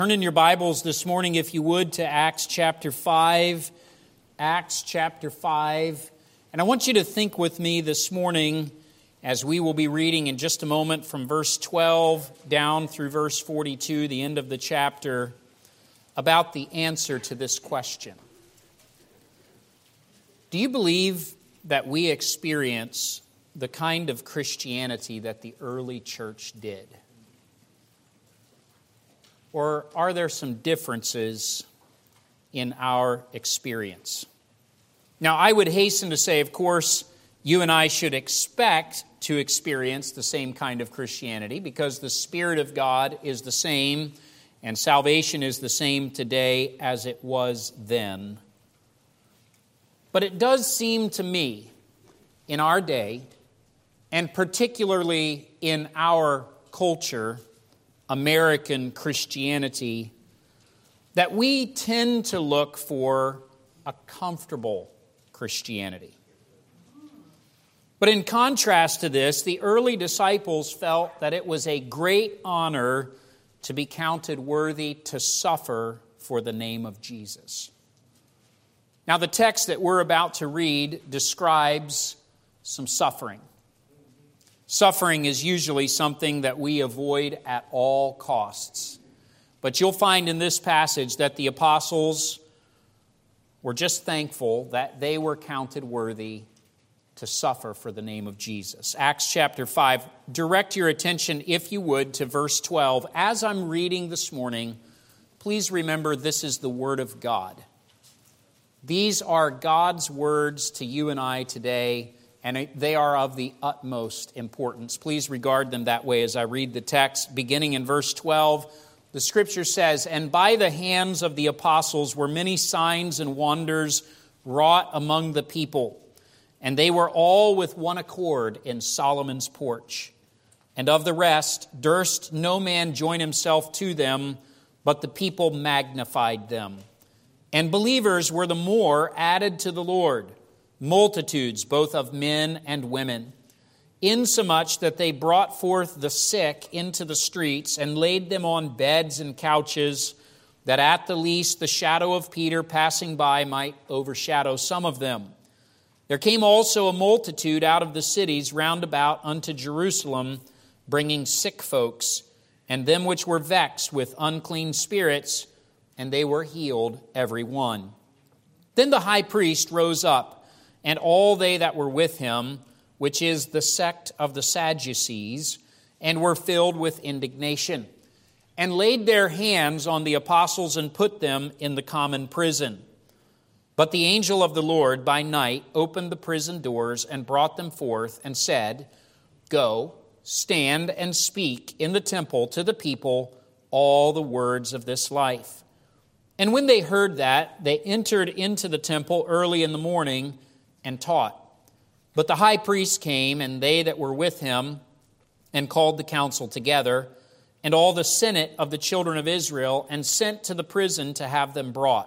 Turn in your Bibles this morning, if you would, to Acts chapter 5. Acts chapter 5. And I want you to think with me this morning, as we will be reading in just a moment from verse 12 down through verse 42, the end of the chapter, about the answer to this question. Do you believe that we experience the kind of Christianity that the early church did? Or are there some differences in our experience? Now, I would hasten to say, of course, you and I should expect to experience the same kind of Christianity because the Spirit of God is the same and salvation is the same today as it was then. But it does seem to me in our day, and particularly in our culture, American Christianity, that we tend to look for a comfortable Christianity. But in contrast to this, the early disciples felt that it was a great honor to be counted worthy to suffer for the name of Jesus. Now, the text that we're about to read describes some suffering. Suffering is usually something that we avoid at all costs. But you'll find in this passage that the apostles were just thankful that they were counted worthy to suffer for the name of Jesus. Acts chapter 5, direct your attention, if you would, to verse 12. As I'm reading this morning, please remember this is the Word of God. These are God's words to you and I today, and they are of the utmost importance. Please regard them that way as I read the text. Beginning in verse 12, the Scripture says, "And by the hands of the apostles were many signs and wonders wrought among the people. And they were all with one accord in Solomon's porch. And of the rest durst no man join himself to them, but the people magnified them. And believers were the more added to the Lord, multitudes both of men and women, insomuch that they brought forth the sick into the streets and laid them on beds and couches, that at the least the shadow of Peter passing by might overshadow some of them. There came also a multitude out of the cities round about unto Jerusalem, bringing sick folks, and them which were vexed with unclean spirits, and they were healed every one. Then the high priest rose up, and all they that were with him, which is the sect of the Sadducees, and were filled with indignation, and laid their hands on the apostles and put them in the common prison. But the angel of the Lord by night opened the prison doors and brought them forth and said, Go, stand and speak in the temple to the people all the words of this life. And when they heard that, they entered into the temple early in the morning and taught. But the high priest came, and they that were with him, and called the council together, and all the senate of the children of Israel, and sent to the prison to have them brought.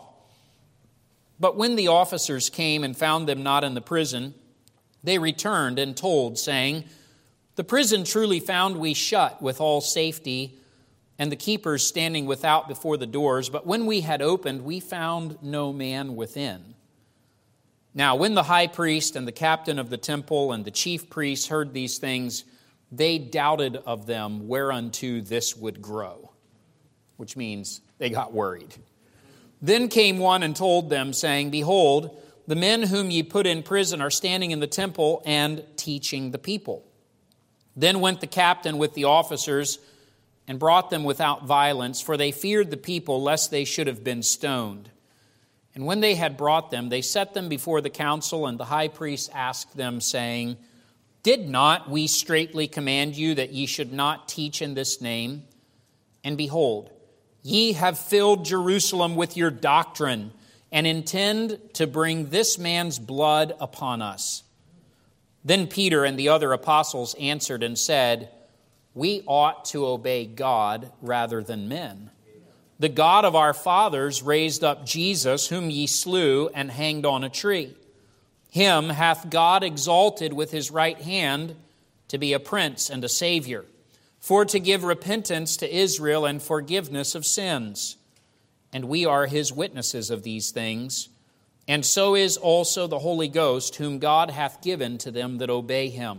But when the officers came and found them not in the prison, they returned and told, saying, The prison truly found we shut with all safety, and the keepers standing without before the doors. But when we had opened, we found no man within. Now, when the high priest and the captain of the temple and the chief priests heard these things, they doubted of them whereunto this would grow, which means they got worried. Then came one and told them, saying, Behold, the men whom ye put in prison are standing in the temple and teaching the people. Then went the captain with the officers and brought them without violence, for they feared the people, lest they should have been stoned. And when they had brought them, they set them before the council, and the high priest asked them, saying, Did not we straitly command you that ye should not teach in this name? And behold, ye have filled Jerusalem with your doctrine, and intend to bring this man's blood upon us. Then Peter and the other apostles answered and said, We ought to obey God rather than men. The God of our fathers raised up Jesus, whom ye slew and hanged on a tree. Him hath God exalted with his right hand to be a prince and a savior, for to give repentance to Israel and forgiveness of sins. And we are his witnesses of these things, and so is also the Holy Ghost, whom God hath given to them that obey him."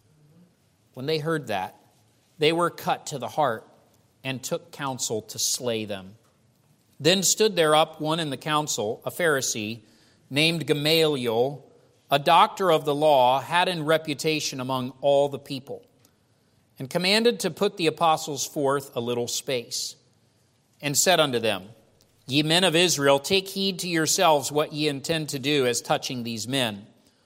When they heard that, they were cut to the heart, and took counsel to slay them. Then stood there up one in the council, a Pharisee, named Gamaliel, a doctor of the law, had in reputation among all the people, and commanded to put the apostles forth a little space, and said unto them, "Ye men of Israel, take heed to yourselves what ye intend to do as touching these men.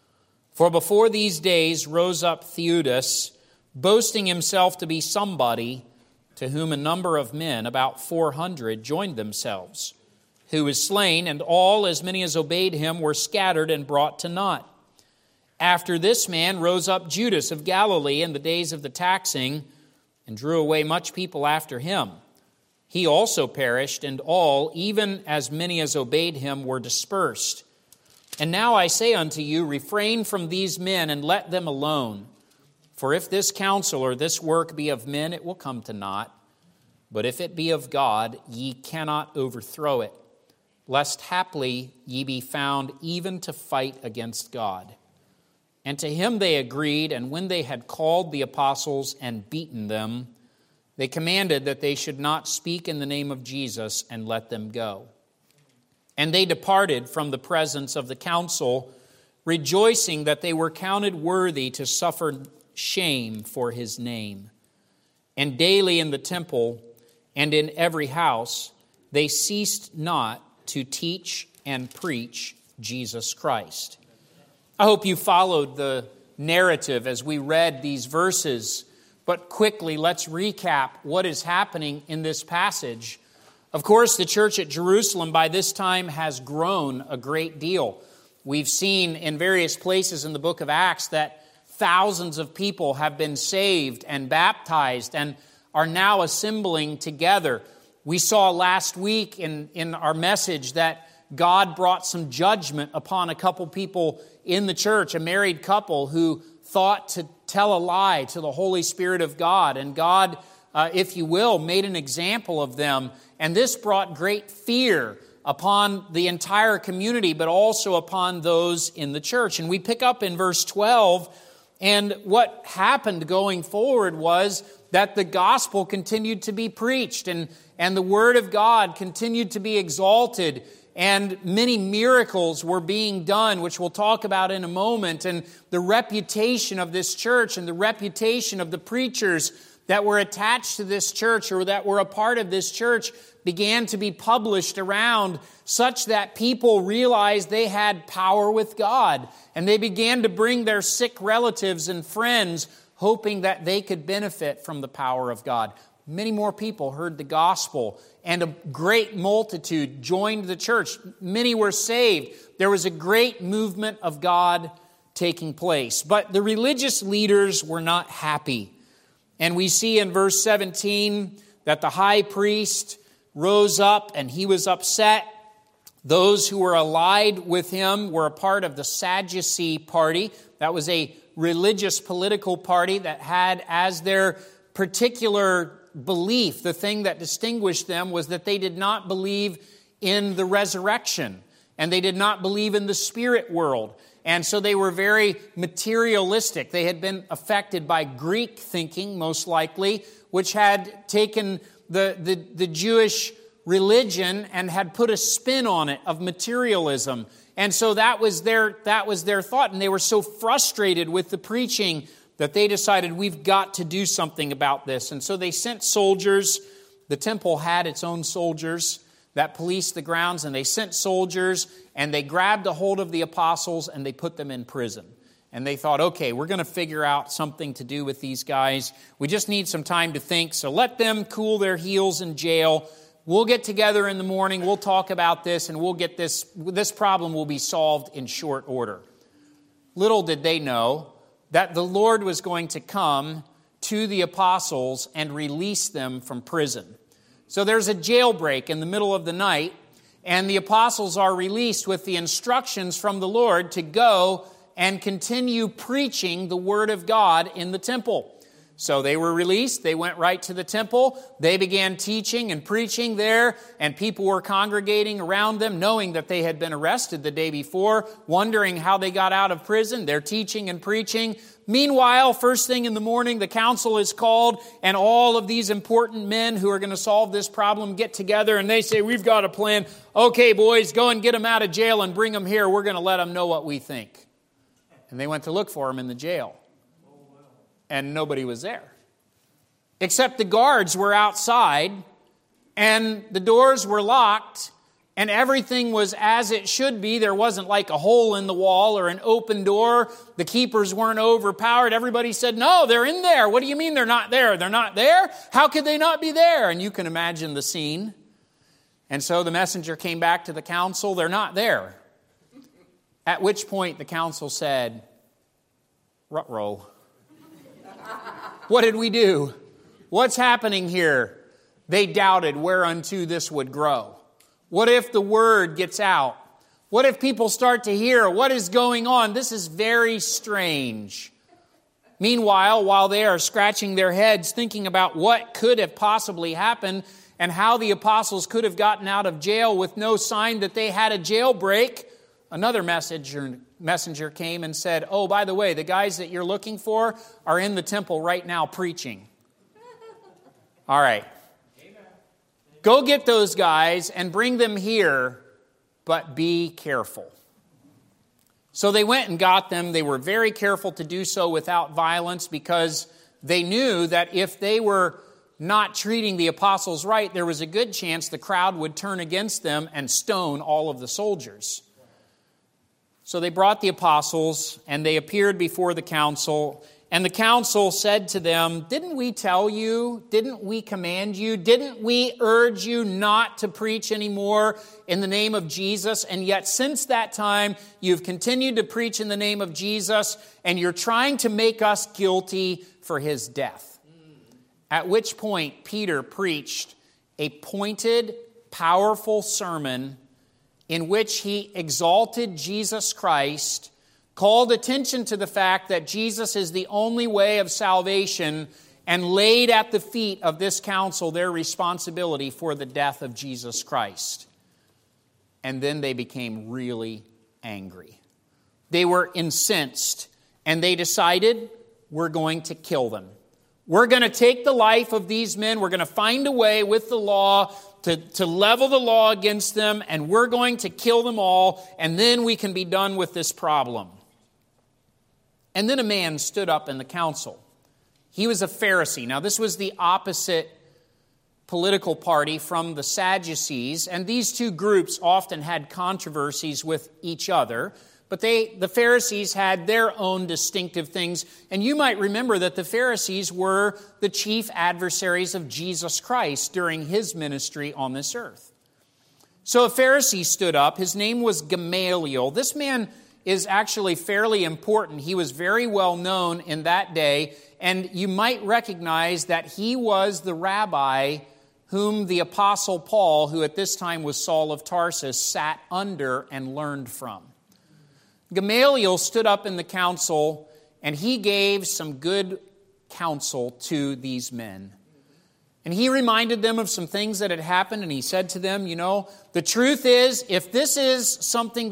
For before these days rose up Theudas, boasting himself to be somebody, to whom a number of men, about 400, joined themselves, who was slain, and all, as many as obeyed him, were scattered and brought to naught. After this man rose up Judas of Galilee in the days of the taxing, and drew away much people after him. He also perished, and all, even as many as obeyed him, were dispersed. And now I say unto you, refrain from these men, and let them alone. For if this counsel or this work be of men, it will come to naught. But if it be of God, ye cannot overthrow it, lest haply ye be found even to fight against God." And to him they agreed, and when they had called the apostles and beaten them, they commanded that they should not speak in the name of Jesus, and let them go. And they departed from the presence of the council, rejoicing that they were counted worthy to suffer shame for his name. And daily in the temple and in every house they ceased not to teach and preach Jesus Christ. I hope you followed the narrative as we read these verses, but quickly let's recap what is happening in this passage. Of course, the church at Jerusalem by this time has grown a great deal. We've seen in various places in the book of Acts that thousands of people have been saved and baptized and are now assembling together. We saw last week in our message that God brought some judgment upon a couple people in the church, a married couple who thought to tell a lie to the Holy Spirit of God. And God, if you will, made an example of them. And this brought great fear upon the entire community, but also upon those in the church. And we pick up in verse 12, and what happened going forward was that the gospel continued to be preached, and the word of God continued to be exalted, and many miracles were being done, which we'll talk about in a moment. And the reputation of this church and the reputation of the preachers that were attached to this church or that were a part of this church began to be published around, such that people realized they had power with God. And they began to bring their sick relatives and friends, hoping that they could benefit from the power of God. Many more people heard the gospel, and a great multitude joined the church. Many were saved. There was a great movement of God taking place. But the religious leaders were not happy. And we see in verse 17 that the high priest rose up and he was upset. Those who were allied with him were a part of the Sadducee party. That was a religious political party that had as their particular belief, the thing that distinguished them was that they did not believe in the resurrection, and they did not believe in the spirit world. And so they were very materialistic. They had been affected by Greek thinking, most likely, which had taken the Jewish religion and had put a spin on it of materialism. And so that was their thought. And they were so frustrated with the preaching that they decided, we've got to do something about this. And so they sent soldiers. The temple had its own soldiers that policed the grounds, and they sent soldiers, and they grabbed a hold of the apostles, and they put them in prison. And they thought, okay, we're going to figure out something to do with these guys. We just need some time to think, so let them cool their heels in jail. We'll get together in the morning, we'll talk about this, and we'll get this problem will be solved in short order. Little did they know that the Lord was going to come to the apostles and release them from prison. So there's a jailbreak in the middle of the night, and the apostles are released with the instructions from the Lord to go and continue preaching the word of God in the temple. So they were released. They went right to the temple. They began teaching and preaching there, and people were congregating around them, knowing that they had been arrested the day before, wondering how they got out of prison. They're teaching and preaching. Meanwhile, first thing in the morning, the council is called, and all of these important men who are going to solve this problem get together, and they say, we've got a plan. Okay, boys, go and get them out of jail and bring them here. We're going to let them know what we think. And they went to look for them in the jail. And nobody was there. Except the guards were outside, and the doors were locked, and everything was as it should be. There wasn't like a hole in the wall or an open door. The keepers weren't overpowered. Everybody said, no, they're in there. What do you mean they're not there? They're not there? How could they not be there? And you can imagine the scene. And so the messenger came back to the council. They're not there. At which point the council said, ruh-roh. What did we do? What's happening here? They doubted whereunto this would grow. What if the word gets out? What if people start to hear what is going on? This is very strange. Meanwhile, while they are scratching their heads thinking about what could have possibly happened and how the apostles could have gotten out of jail with no sign that they had a jailbreak, another messenger came and said, oh, by the way, the guys that you're looking for are in the temple right now preaching. All right. Go get those guys and bring them here, but be careful. So they went and got them. They were very careful to do so without violence because they knew that if they were not treating the apostles right, there was a good chance the crowd would turn against them and stone all of the soldiers. So they brought the apostles, and they appeared before the council. And the council said to them, didn't we tell you? Didn't we command you? Didn't we urge you not to preach anymore in the name of Jesus? And yet since that time, you've continued to preach in the name of Jesus, and you're trying to make us guilty for his death. At which point, Peter preached a pointed, powerful sermon in which he exalted Jesus Christ, called attention to the fact that Jesus is the only way of salvation, and laid at the feet of this council their responsibility for the death of Jesus Christ. And then they became really angry. They were incensed, and they decided, we're going to kill them. We're going to take the life of these men. We're going to find a way with the law to level the law against them, and we're going to kill them all, and then we can be done with this problem. And then a man stood up in the council. He was a Pharisee. Now, this was the opposite political party from the Sadducees, and these two groups often had controversies with each other. But the Pharisees had their own distinctive things. And you might remember that the Pharisees were the chief adversaries of Jesus Christ during his ministry on this earth. So a Pharisee stood up. His name was Gamaliel. This man is actually fairly important. He was very well known in that day. And you might recognize that he was the rabbi whom the Apostle Paul, who at this time was Saul of Tarsus, sat under and learned from. Gamaliel stood up in the council, and he gave some good counsel to these men. And he reminded them of some things that had happened, and he said to them, you know, the truth is, if this is something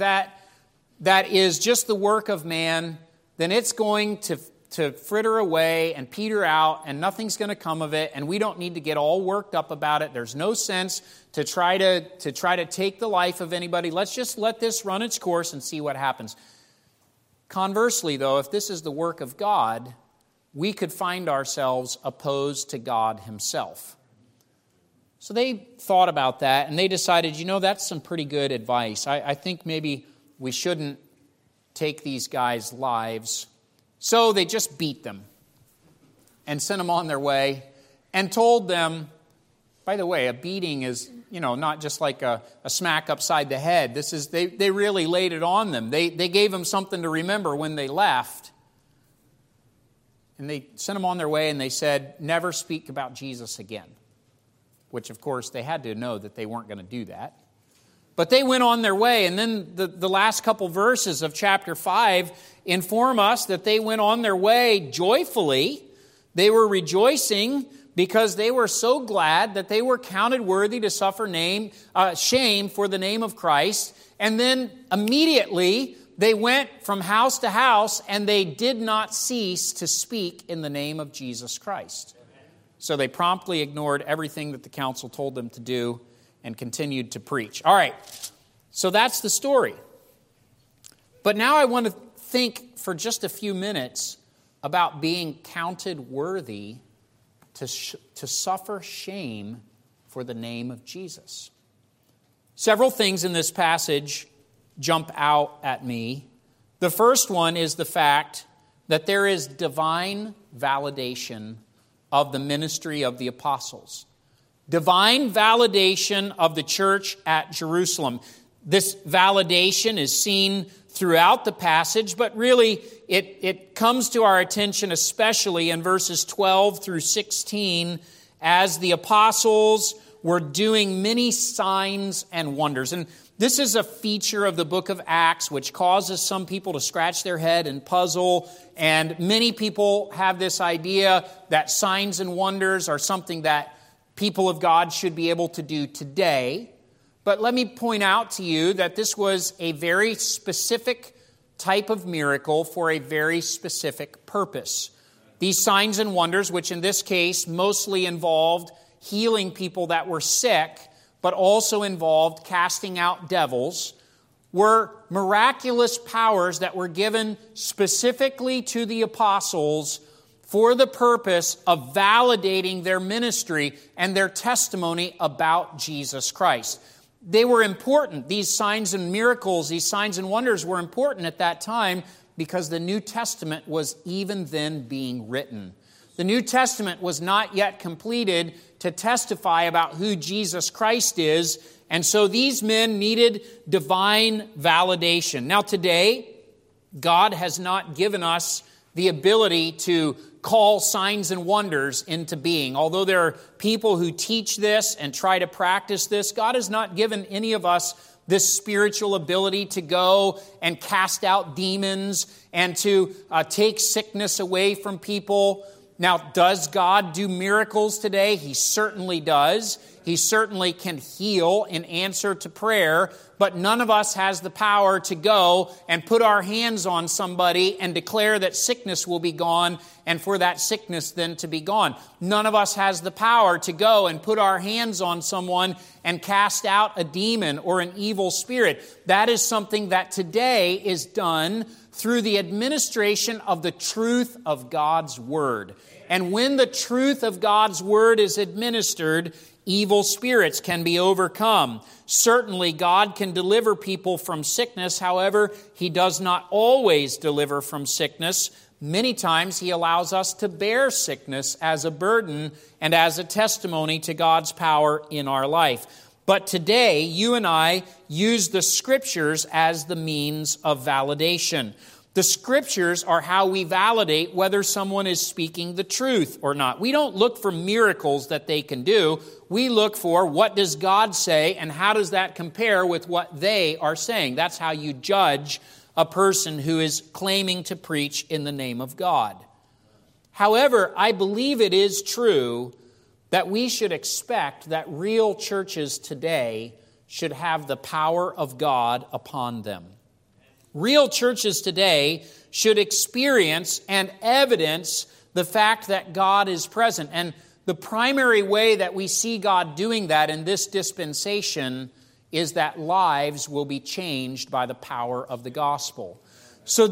that is just the work of man, then it's going to fritter away and peter out, and nothing's going to come of it, and we don't need to get all worked up about it. There's no sense to try to take the life of anybody. Let's just let this run its course and see what happens. Conversely, though, if this is the work of God, we could find ourselves opposed to God himself. So they thought about that, and they decided, you know, that's some pretty good advice. I think maybe we shouldn't take these guys' lives. So they just beat them and sent them on their way and told them, by the way, a beating is, you know, not just like a smack upside the head. This is they really laid it on them. They gave them something to remember when they left. And they sent them on their way, and they said, never speak about Jesus again. Which, of course, they had to know that they weren't going to do that. But they went on their way, and then the last couple verses of chapter 5 inform us that they went on their way joyfully They were rejoicing because they were so glad that they were counted worthy to suffer shame for the name of Christ. And then immediately they went from house to house, and they did not cease to speak in the name of Jesus Christ. So they promptly ignored everything that the council told them to do and continued to preach. All right, so that's the story. But now I want to think for just a few minutes about being counted worthy to suffer shame for the name of Jesus. Several things in this passage jump out at me. The first one is the fact that there is divine validation of the ministry of the apostles. Divine validation of the church at Jerusalem. This validation is seen throughout the passage, but really it comes to our attention especially in verses 12 through 16 as the apostles were doing many signs and wonders. And this is a feature of the book of Acts which causes some people to scratch their head and puzzle. And many people have this idea that signs and wonders are something that people of God should be able to do today. But let me point out to you that this was a very specific type of miracle for a very specific purpose. These signs and wonders, which in this case mostly involved healing people that were sick, but also involved casting out devils, were miraculous powers that were given specifically to the apostles for the purpose of validating their ministry and their testimony about Jesus Christ. They were important. These signs and miracles, these signs and wonders were important at that time because the New Testament was even then being written. The New Testament was not yet completed to testify about who Jesus Christ is, and so these men needed divine validation. Now today, God has not given us the ability to call signs and wonders into being. Although there are people who teach this and try to practice this, God has not given any of us this spiritual ability to go and cast out demons and to take sickness away from people. Now, does God do miracles today? He certainly does. He certainly can heal in answer to prayer, but none of us has the power to go and put our hands on somebody and declare that sickness will be gone and for that sickness then to be gone. None of us has the power to go and put our hands on someone and cast out a demon or an evil spirit. That is something that today is done through the administration of the truth of God's Word. And when the truth of God's Word is administered, evil spirits can be overcome. Certainly, God can deliver people from sickness. However, He does not always deliver from sickness. Many times, He allows us to bear sickness as a burden and as a testimony to God's power in our life. But today, you and I use the Scriptures as the means of validation. The Scriptures are how we validate whether someone is speaking the truth or not. We don't look for miracles that they can do. We look for what does God say and how does that compare with what they are saying. That's how you judge a person who is claiming to preach in the name of God. However, I believe it is true that we should expect that real churches today should have the power of God upon them. Real churches today should experience and evidence the fact that God is present. And the primary way that we see God doing that in this dispensation is that lives will be changed by the power of the gospel. So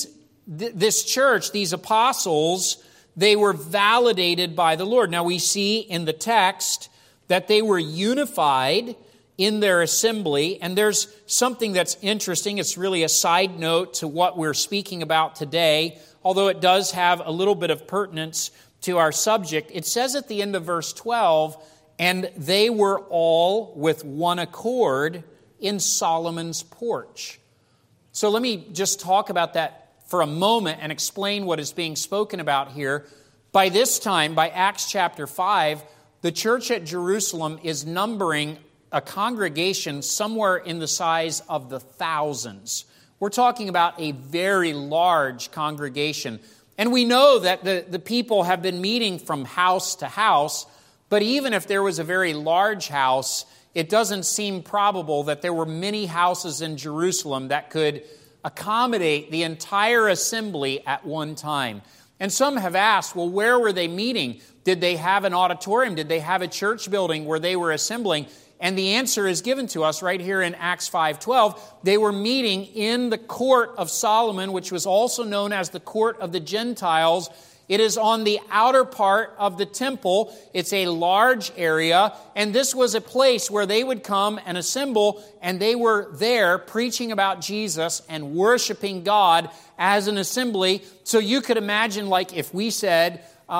this church, these apostles, they were validated by the Lord. Now we see in the text that they were unified in their assembly, and there's something that's interesting. It's really a side note to what we're speaking about today, although it does have a little bit of pertinence to our subject. It says at the end of verse 12, and they were all with one accord in Solomon's porch. So let me just talk about that for a moment and explain what is being spoken about here. By this time, by Acts chapter 5, the church at Jerusalem is numbering a congregation somewhere in the size of the thousands. We're talking about a very large congregation. And we know that the people have been meeting from house to house, but even if there was a very large house, it doesn't seem probable that there were many houses in Jerusalem that could accommodate the entire assembly at one time. And some have asked, well, where were they meeting? Did they have an auditorium? Did they have a church building where they were assembling? And the answer is given to us right here in Acts 5:12. They were meeting in the court of Solomon, which was also known as the court of the Gentiles. It is on the outer part of the temple. It's a large area, and this was a place where they would come and assemble, and they were there preaching about Jesus and worshiping God as an assembly. So you could imagine, like if we said,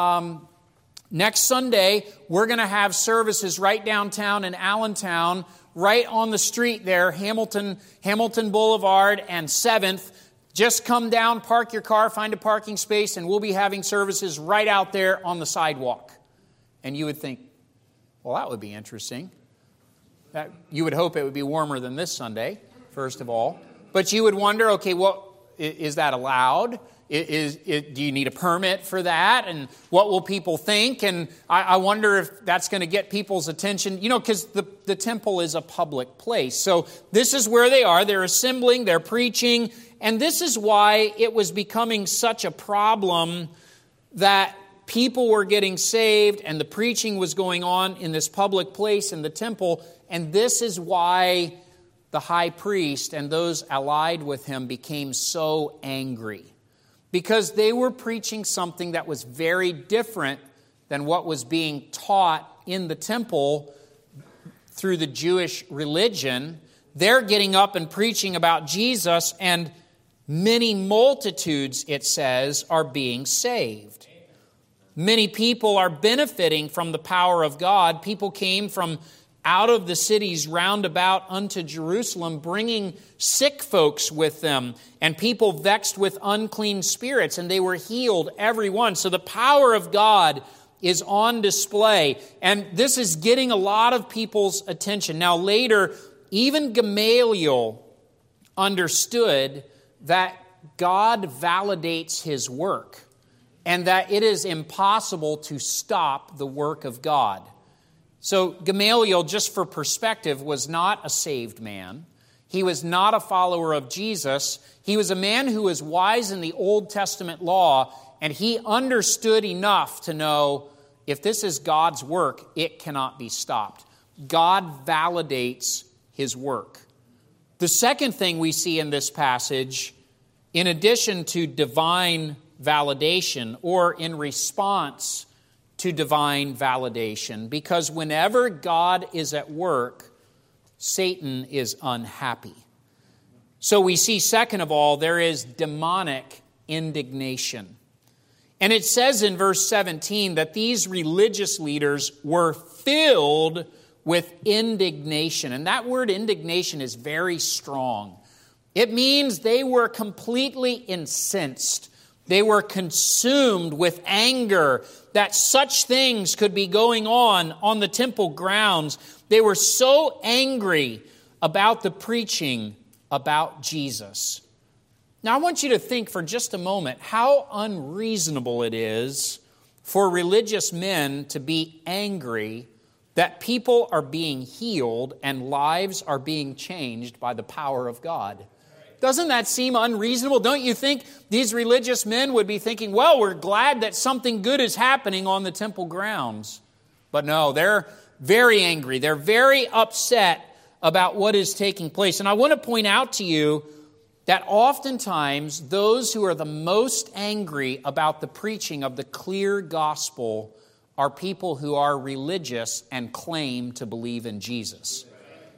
next Sunday, we're going to have services right downtown in Allentown, right on the street there, Hamilton Boulevard and 7th. Just come down, park your car, find a parking space, and we'll be having services right out there on the sidewalk. And you would think, well, that would be interesting. You would hope it would be warmer than this Sunday, first of all. But you would wonder, okay, well, is that allowed? Do you need a permit for that? And what will people think? And I wonder if that's going to get people's attention, because the temple is a public place. So this is where they are. They're assembling, they're preaching. And this is why it was becoming such a problem that people were getting saved and the preaching was going on in this public place in the temple. And this is why the high priest and those allied with him became so angry. Because they were preaching something that was very different than what was being taught in the temple through the Jewish religion. They're getting up and preaching about Jesus, and many multitudes, it says, are being saved. Many people are benefiting from the power of God. People came from out of the cities round about unto Jerusalem, bringing sick folks with them, and people vexed with unclean spirits, and they were healed, every one. So the power of God is on display, and this is getting a lot of people's attention. Now later, even Gamaliel understood that God validates His work, and that it is impossible to stop the work of God. So Gamaliel, just for perspective, was not a saved man. He was not a follower of Jesus. He was a man who was wise in the Old Testament law, and he understood enough to know if this is God's work, it cannot be stopped. God validates His work. The second thing we see in this passage, in addition to divine validation or in response to divine validation, because whenever God is at work, Satan is unhappy. So we see, second of all, there is demonic indignation. And it says in verse 17 that these religious leaders were filled with indignation. And that word indignation is very strong. It means they were completely incensed. They were consumed with anger that such things could be going on the temple grounds. They were so angry about the preaching about Jesus. Now I want you to think for just a moment how unreasonable it is for religious men to be angry that people are being healed and lives are being changed by the power of God. Doesn't that seem unreasonable? Don't you think these religious men would be thinking, well, we're glad that something good is happening on the temple grounds? But no, they're very angry. They're very upset about what is taking place. And I want to point out to you that oftentimes those who are the most angry about the preaching of the clear gospel are people who are religious and claim to believe in Jesus.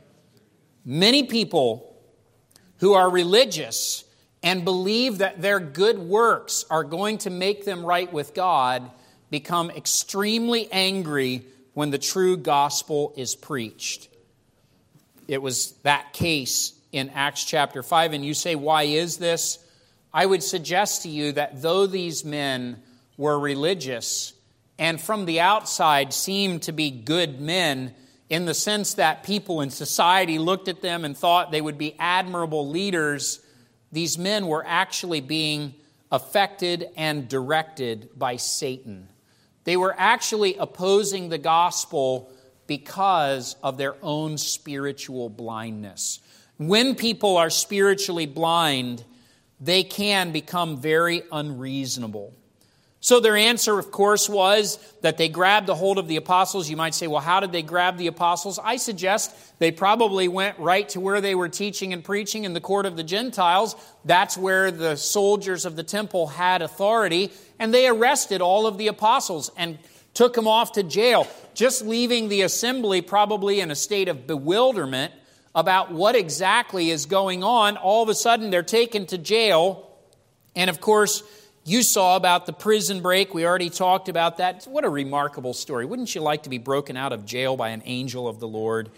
Many people who are religious and believe that their good works are going to make them right with God become extremely angry when the true gospel is preached. It was that case in Acts chapter 5, and you say, why is this? I would suggest to you that though these men were religious and from the outside seemed to be good men, in the sense that people in society looked at them and thought they would be admirable leaders, these men were actually being affected and directed by Satan. They were actually opposing the gospel because of their own spiritual blindness. When people are spiritually blind, they can become very unreasonable. So their answer, of course, was that they grabbed a hold of the apostles. You might say, well, how did they grab the apostles? I suggest they probably went right to where they were teaching and preaching in the court of the Gentiles. That's where the soldiers of the temple had authority. And they arrested all of the apostles and took them off to jail, just leaving the assembly probably in a state of bewilderment about what exactly is going on. All of a sudden, they're taken to jail. And of course, you saw about the prison break. We already talked about that. What a remarkable story. Wouldn't you like to be broken out of jail by an angel of the Lord?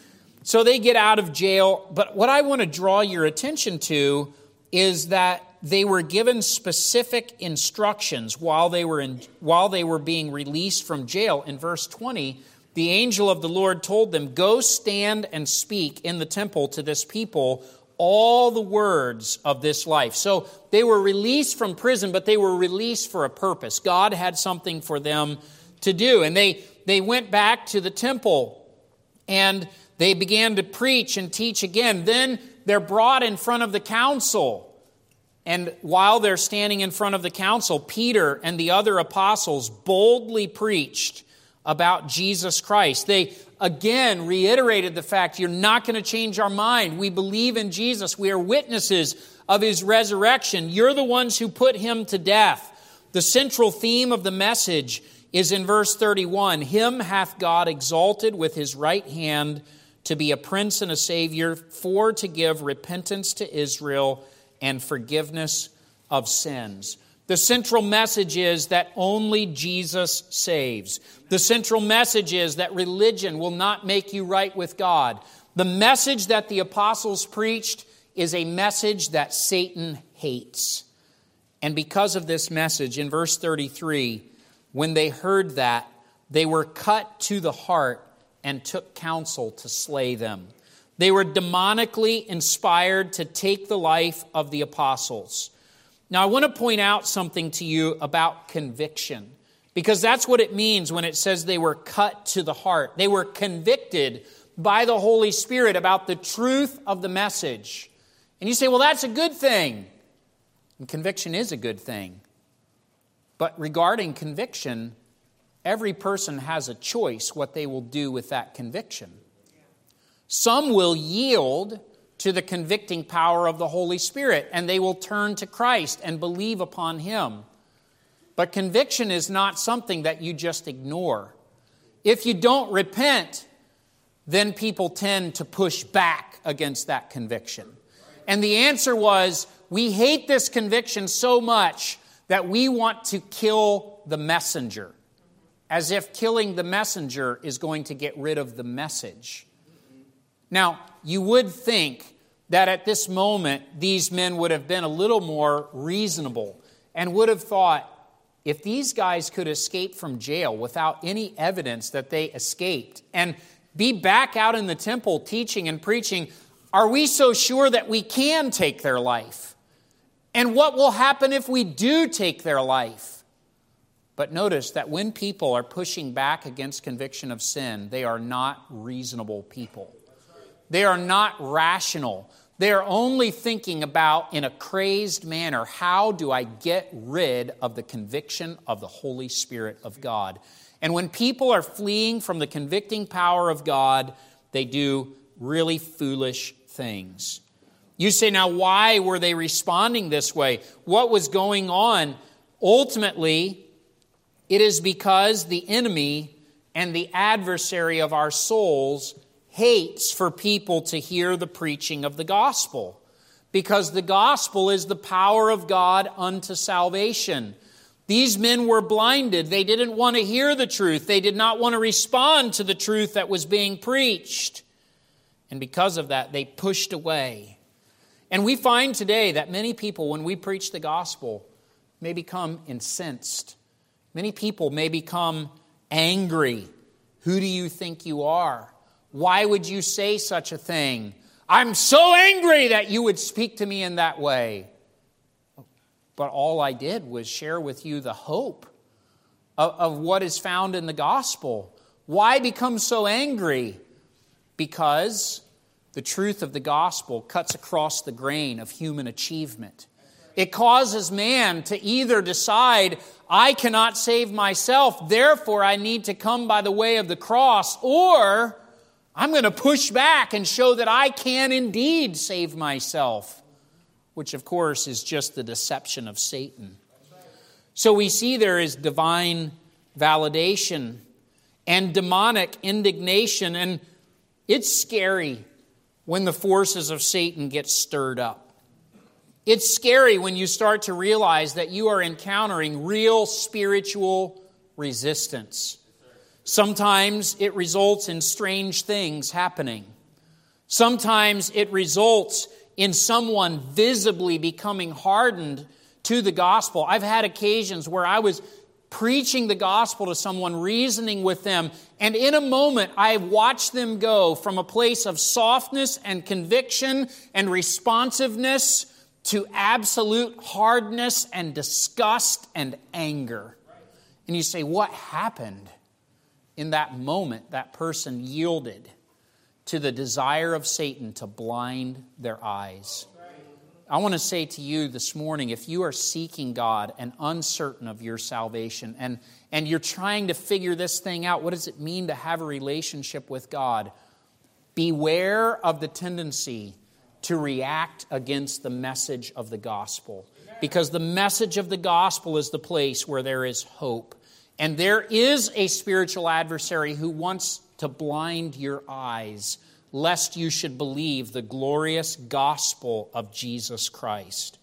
So they get out of jail. But what I want to draw your attention to is that they were given specific instructions while they were being released from jail. In verse 20, the angel of the Lord told them, "Go stand and speak in the temple to this people all the words of this life." So they were released from prison, but they were released for a purpose. God had something for them to do. And they went back to the temple and they began to preach and teach again. Then they're brought in front of the council. And while they're standing in front of the council, Peter and the other apostles boldly preached about Jesus Christ. They again reiterated the fact, you're not going to change our mind. We believe in Jesus. We are witnesses of His resurrection. You're the ones who put Him to death. The central theme of the message is in verse 31. Him hath God exalted with His right hand to be a prince and a savior, for to give repentance to Israel and forgiveness of sins. The central message is that only Jesus saves. The central message is that religion will not make you right with God. The message that the apostles preached is a message that Satan hates. And because of this message, in verse 33, when they heard that, they were cut to the heart and took counsel to slay them. They were demonically inspired to take the life of the apostles. Now, I want to point out something to you about conviction, because that's what it means when it says they were cut to the heart. They were convicted by the Holy Spirit about the truth of the message. And you say, well, that's a good thing. And conviction is a good thing. But regarding conviction, every person has a choice what they will do with that conviction. Some will yield to the convicting power of the Holy Spirit, and they will turn to Christ and believe upon Him. But conviction is not something that you just ignore. If you don't repent, then people tend to push back against that conviction. And the answer was, we hate this conviction so much that we want to kill the messenger, as if killing the messenger is going to get rid of the message. Now, you would think that at this moment, these men would have been a little more reasonable and would have thought, if these guys could escape from jail without any evidence that they escaped and be back out in the temple teaching and preaching, are we so sure that we can take their life? And what will happen if we do take their life? But notice that when people are pushing back against conviction of sin, they are not reasonable people. They are not rational. They are only thinking about, in a crazed manner, how do I get rid of the conviction of the Holy Spirit of God? And when people are fleeing from the convicting power of God, they do really foolish things. You say, now, why were they responding this way? What was going on? Ultimately, it is because the enemy and the adversary of our souls hates for people to hear the preaching of the gospel, because the gospel is the power of God unto salvation. These men were blinded. They didn't want to hear the truth. They did not want to respond to the truth that was being preached. And because of that, they pushed away. And we find today that many people, when we preach the gospel, may become incensed. Many people may become angry. Who do you think you are? Why would you say such a thing? I'm so angry that you would speak to me in that way. but all I did was share with you the hope of what is found in the gospel. Why become so angry? Because the truth of the gospel cuts across the grain of human achievement. It causes man to either decide, I cannot save myself, therefore I need to come by the way of the cross, or I'm going to push back and show that I can indeed save myself, which of course is just the deception of Satan. So we see there is divine validation and demonic indignation, and it's scary when the forces of Satan get stirred up. It's scary when you start to realize that you are encountering real spiritual resistance. Sometimes it results in strange things happening. Sometimes it results in someone visibly becoming hardened to the gospel. I've had occasions where I was preaching the gospel to someone, reasoning with them, and in a moment I watched them go from a place of softness and conviction and responsiveness to absolute hardness and disgust and anger. And you say, what happened? In that moment, that person yielded to the desire of Satan to blind their eyes. I want to say to you this morning, if you are seeking God and uncertain of your salvation, and you're trying to figure this thing out, what does it mean to have a relationship with God? Beware of the tendency to react against the message of the gospel. Because the message of the gospel is the place where there is hope. And there is a spiritual adversary who wants to blind your eyes, lest you should believe the glorious gospel of Jesus Christ.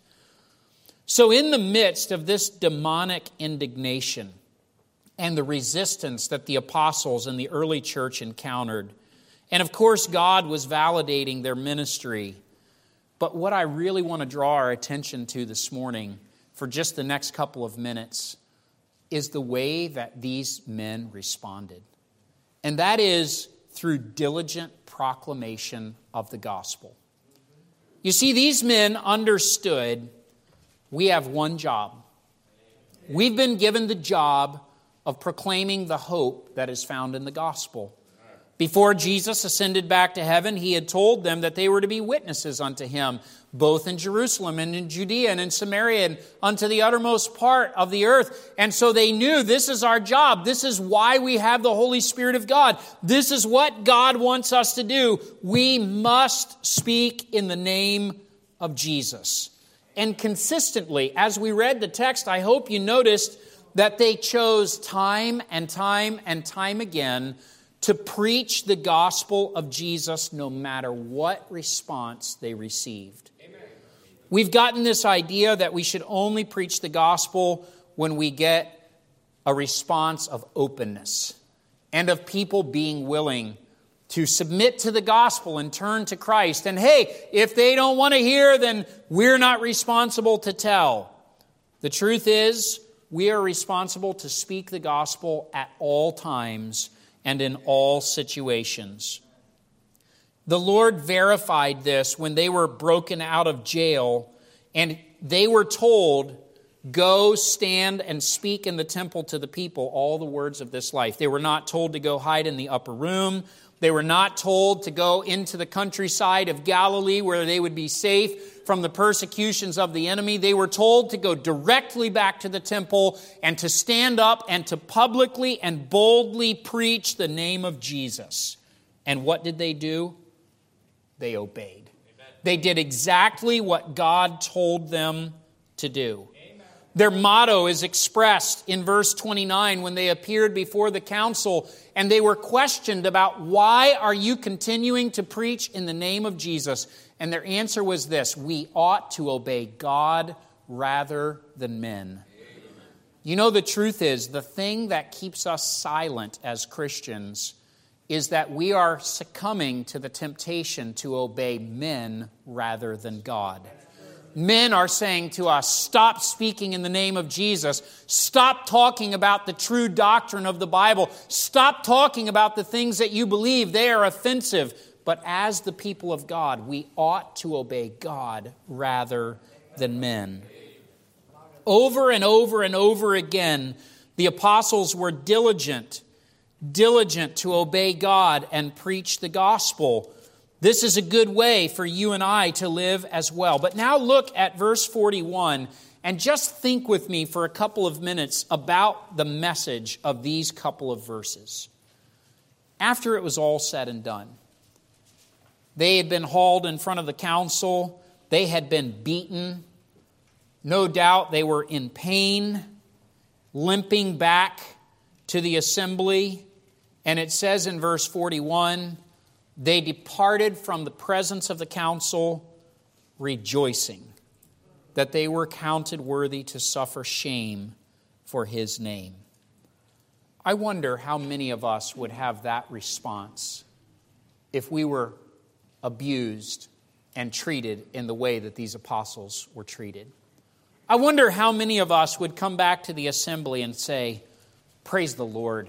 So in the midst of this demonic indignation and the resistance that the apostles and the early church encountered, and of course God was validating their ministry, but what I really want to draw our attention to this morning for just the next couple of minutes is the way that these men responded. And that is through diligent proclamation of the gospel. You see, these men understood we have one job. We've been given the job of proclaiming the hope that is found in the gospel. Before Jesus ascended back to heaven, he had told them that they were to be witnesses unto him, both in Jerusalem and in Judea and in Samaria and unto the uttermost part of the earth. And so they knew this is our job. This is why we have the Holy Spirit of God. This is what God wants us to do. We must speak in the name of Jesus. And consistently, as we read the text, I hope you noticed that they chose time and time and time again to preach the gospel of Jesus no matter what response they received. Amen. We've gotten this idea that we should only preach the gospel when we get a response of openness and of people being willing to submit to the gospel and turn to Christ. And hey, if they don't want to hear, then we're not responsible to tell. The truth is, we are responsible to speak the gospel at all times and in all situations. The Lord verified this when they were broken out of jail and they were told, go stand and speak in the temple to the people all the words of this life. They were not told to go hide in the upper room. They were not told to go into the countryside of Galilee where they would be safe from the persecutions of the enemy. They were told to go directly back to the temple and to stand up and to publicly and boldly preach the name of Jesus. And what did they do? They obeyed. Amen. They did exactly what God told them to do. Their motto is expressed in verse 29 when they appeared before the council and they were questioned about why are you continuing to preach in the name of Jesus? And their answer was this: we ought to obey God rather than men. Amen. You know, the truth is, the thing that keeps us silent as Christians is that we are succumbing to the temptation to obey men rather than God. Men are saying to us, stop speaking in the name of Jesus. Stop talking about the true doctrine of the Bible. Stop talking about the things that you believe. They are offensive. But as the people of God, we ought to obey God rather than men. Over and over and over again, the apostles were diligent to obey God and preach the gospel. This is a good way for you and I to live as well. But now look at verse 41 and just think with me for a couple of minutes about the message of these couple of verses. After it was all said and done, they had been hauled in front of the council. They had been beaten. No doubt they were in pain, limping back to the assembly. And it says in verse 41, they departed from the presence of the council, rejoicing that they were counted worthy to suffer shame for his name. I wonder how many of us would have that response if we were abused and treated in the way that these apostles were treated. I wonder how many of us would come back to the assembly and say, praise the Lord,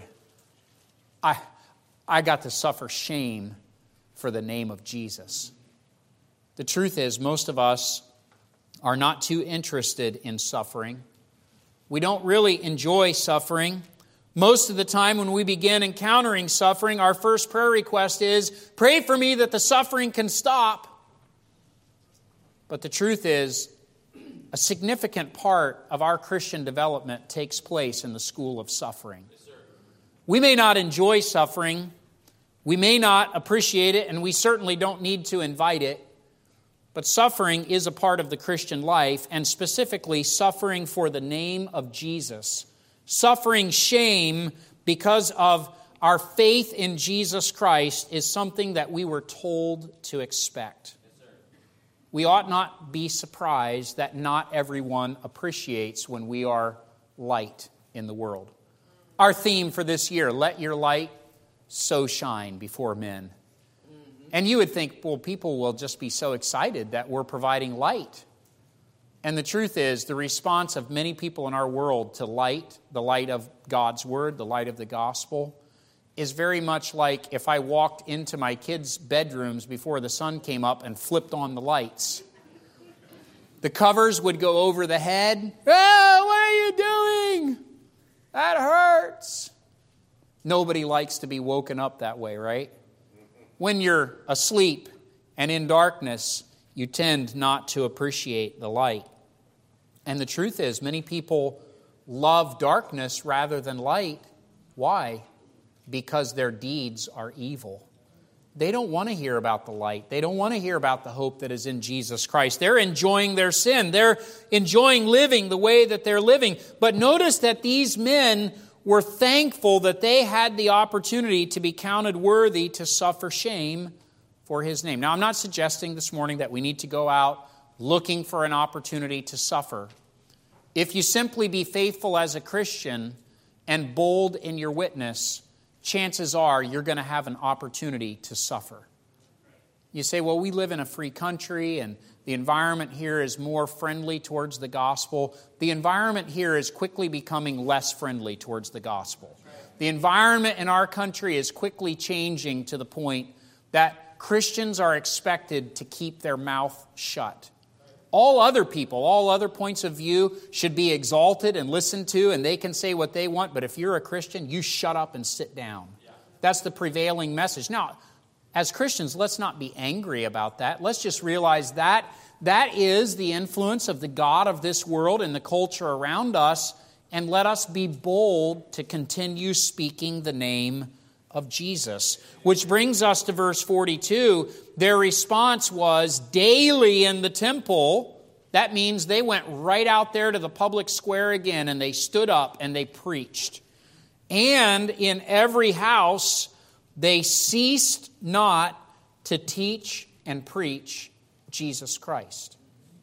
I got to suffer shame for the name of Jesus. The truth is, most of us are not too interested in suffering. We don't really enjoy suffering. Most of the time when we begin encountering suffering, our first prayer request is, pray for me that the suffering can stop. But the truth is, a significant part of our Christian development takes place in the school of suffering. We may not enjoy suffering, we may not appreciate it, and we certainly don't need to invite it, but suffering is a part of the Christian life, and specifically suffering for the name of Jesus. Suffering shame because of our faith in Jesus Christ is something that we were told to expect. We ought not be surprised that not everyone appreciates when we are light in the world. Our theme for this year, let your light so shine before men. And you would think, well, people will just be so excited that we're providing light. And the truth is, the response of many people in our world to light, the light of God's Word, the light of the gospel, is very much like if I walked into my kids' bedrooms before the sun came up and flipped on the lights. The covers would go over the head. Oh, what are you doing? That hurts. Nobody likes to be woken up that way, right? When you're asleep and in darkness, you tend not to appreciate the light. And the truth is, many people love darkness rather than light. Why? Because their deeds are evil. They don't want to hear about the light. They don't want to hear about the hope that is in Jesus Christ. They're enjoying their sin. They're enjoying living the way that they're living. But notice that these men were thankful that they had the opportunity to be counted worthy to suffer shame for his name. Now, I'm not suggesting this morning that we need to go out looking for an opportunity to suffer. If you simply be faithful as a Christian and bold in your witness, chances are you're going to have an opportunity to suffer. You say, well, we live in a free country and the environment here is more friendly towards the gospel. The environment here is quickly becoming less friendly towards the gospel. The environment in our country is quickly changing to the point that Christians are expected to keep their mouth shut. All other people, all other points of view should be exalted and listened to, and they can say what they want, but if you're a Christian, you shut up and sit down. That's the prevailing message. Now, as Christians, let's not be angry about that. Let's just realize that that is the influence of the God of this world and the culture around us, and let us be bold to continue speaking the name of Jesus. Which brings us to verse 42. Their response was daily in the temple. That means they went right out there to the public square again, and they stood up and they preached. And in every house, they ceased not to teach and preach Jesus Christ.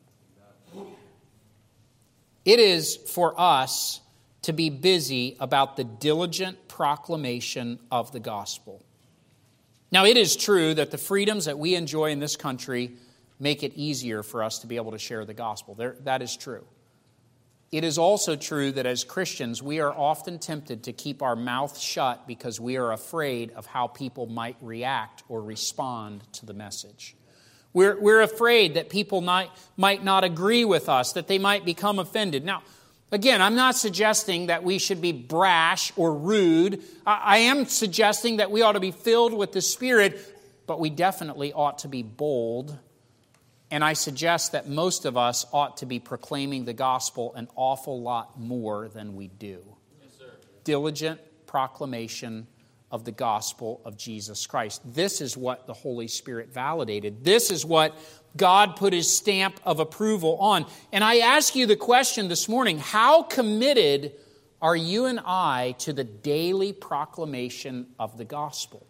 It is for us to be busy about the diligent proclamation of the gospel. Now, it is true that the freedoms that we enjoy in this country make it easier for us to be able to share the gospel. That is true. It is also true that as Christians, we are often tempted to keep our mouth shut because we are afraid of how people might react or respond to the message. We're afraid that people might not agree with us, that they might become offended. Now, Again, I'm not suggesting that we should be brash or rude. I am suggesting that we ought to be filled with the Spirit, but we definitely ought to be bold. And I suggest that most of us ought to be proclaiming the gospel an awful lot more than we do. Yes, sir. Diligent proclamation of the gospel of Jesus Christ. This is what the Holy Spirit validated. This is what God put His stamp of approval on. And I ask you the question this morning, how committed are you and I to the daily proclamation of the gospel?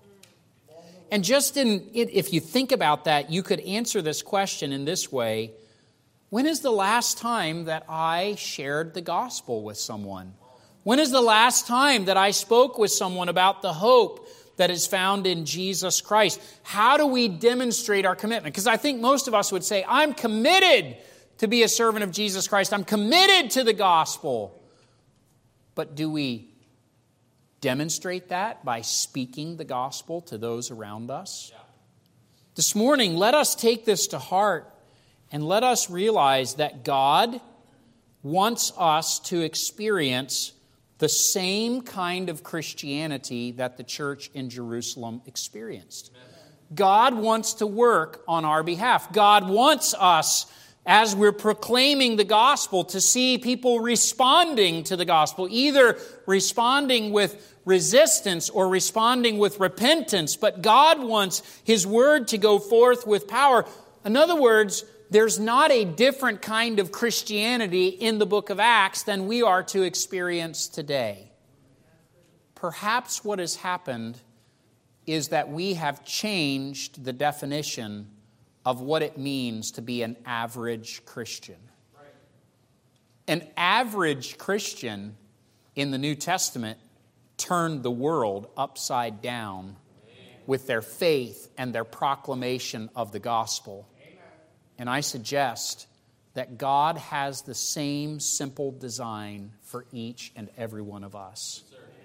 And just if you think about that, you could answer this question in this way. When is the last time that I shared the gospel with someone? When is the last time that I spoke with someone about the hope that is found in Jesus Christ? How do we demonstrate our commitment? Because I think most of us would say, I'm committed to be a servant of Jesus Christ. I'm committed to the gospel. But do we demonstrate that by speaking the gospel to those around us? Yeah. This morning, let us take this to heart and let us realize that God wants us to experience the same kind of Christianity that the church in Jerusalem experienced. God wants to work on our behalf. God wants us, as we're proclaiming the gospel, to see people responding to the gospel, either responding with resistance or responding with repentance. But God wants His word to go forth with power. In other words, there's not a different kind of Christianity in the book of Acts than we are to experience today. Perhaps what has happened is that we have changed the definition of what it means to be an average Christian. An average Christian in the New Testament turned the world upside down with their faith and their proclamation of the gospel. And I suggest that God has the same simple design for each and every one of us.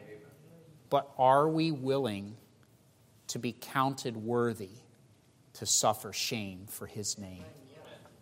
But are we willing to be counted worthy to suffer shame for His name?